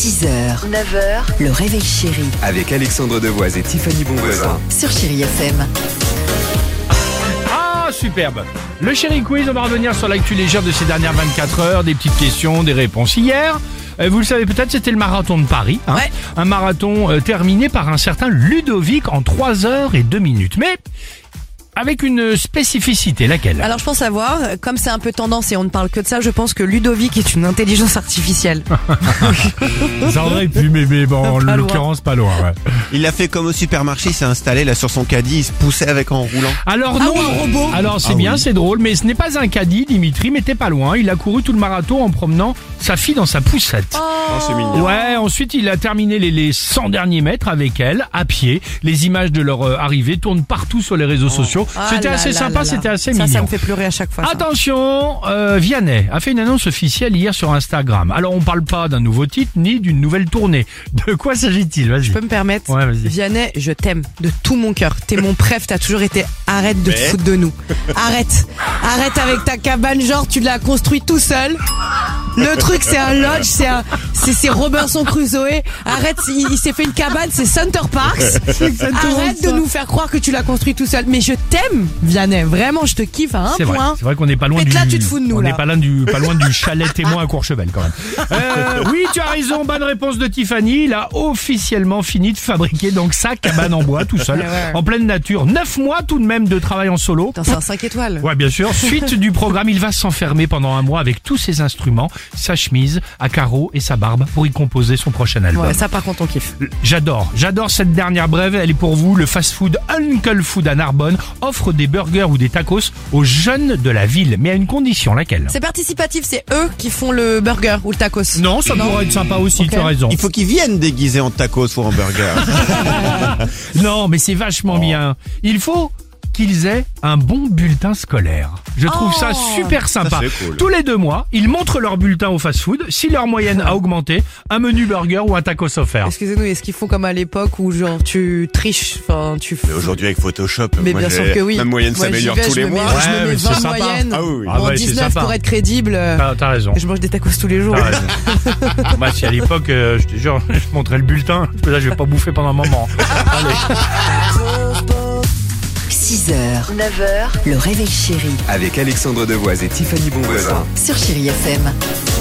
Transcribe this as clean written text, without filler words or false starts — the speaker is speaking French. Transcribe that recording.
6h, 9h, le réveil chéri Avec Alexandre Devoise et Tiffany Bonvoisin. sur Chéri FM. Ah, superbe. Le Chéri Quiz, on va revenir sur l'actu légère de ces dernières 24 heures, des petites questions, des réponses. Hier, vous le savez peut-être, c'était le marathon de Paris. Ouais. Un marathon terminé par un certain Ludovic en 3 heures et 2 minutes. Mais avec une spécificité, laquelle? Alors je pense savoir, comme c'est un peu tendance et on ne parle que de ça, je pense que Ludovic est une intelligence artificielle. Ça aurait pu, mais bon, en Pas loin. l'occurrence, pas loin. Ouais. Il l'a fait comme au supermarché, il s'est installé là sur son caddie, il se poussait avec en roulant. Alors non, oui, un robot. Alors c'est bien, c'est drôle, mais ce n'est pas un caddie, Dimitri, mais t'es pas loin. Il a couru tout le marathon en promenant sa fille dans sa poussette. Oh, c'est mignon. Ouais, ensuite il a terminé les 100 derniers mètres avec elle, à pied. Les images de leur arrivée tournent partout sur les réseaux sociaux. Ah C'était là assez là sympa, là là. c'était assez Ça mignon. me fait pleurer à chaque fois. ça. Attention, Vianney a fait une annonce officielle hier sur Instagram. Alors on parle pas d'un nouveau titre ni d'une nouvelle tournée. De quoi s'agit-il? Vas-y. Je peux me permettre? Ouais, vas-y. Vianney, je t'aime de tout mon cœur. T'es mon préf, t'as toujours été. Arrête de te foutre de nous. Arrête. Arrête avec ta cabane, genre tu l'as construit tout seul. Le truc c'est un lodge, c'est Robinson Crusoe. Arrête, il s'est fait une cabane, c'est Center Parks. Arrête de nous faire croire que tu l'as construit tout seul. Mais je t'aime, Vianney. Vraiment, je te kiffe à un C'est vrai, point. c'est vrai qu'on n'est pas loin Mais du. là, tu te fous de nous, on là. n'est pas loin du chalet témoin à Courchevel quand même. Oui, tu as raison. Bonne réponse de Tiffany. Il a officiellement fini de fabriquer donc sa cabane en bois tout seul, Ouais. en pleine nature. 9 mois tout de même de travail en solo. Putain, c'est un 5 étoiles. Ouais, bien sûr. Suite du programme, il va s'enfermer pendant un mois avec tous ses instruments, sa chemise à carreaux et sa barbe pour y composer son prochain album. Ouais, ça par contre on kiffe. J'adore cette dernière brève, elle est pour vous. Le fast-food Uncle Food à Narbonne offre des burgers ou des tacos aux jeunes de la ville, mais à une condition, laquelle? C'est participatif, c'est eux qui font le burger ou le tacos. Non, ça pourrait être sympa aussi, Ok. tu as raison. Il faut qu'ils viennent déguisés en tacos ou en burger. Non, mais c'est vachement bien. Il faut qu'ils aient un bon bulletin scolaire. Je trouve ça super sympa. Ça, c'est cool. Tous les 2 mois, ils montrent leur bulletin au fast-food. Si leur moyenne a augmenté, un menu burger ou un tacos offert. Excusez-nous, est-ce qu'ils font comme à l'époque où genre tu triches, enfin tu. Mais aujourd'hui avec Photoshop, Mais moi, bien sûr que oui. ma moyenne Moi, s'améliore j'y vais, tous je les me mois. mets- je Ouais, me mets mais c'est 20 sympa. moyennes. Ah oui. Ah Bon, ouais, c'est 19 sympa. pour être crédible. T'as raison. Je mange des tacos tous les jours. T'as raison. Bah, si à l'époque, je te jure, je montrais le bulletin, parce que là, je vais pas bouffer pendant un moment. Allez. 6h, 9h, le réveil chéri Avec Alexandre Devoise et Tiffany Bonvoisin. sur Chéri FM.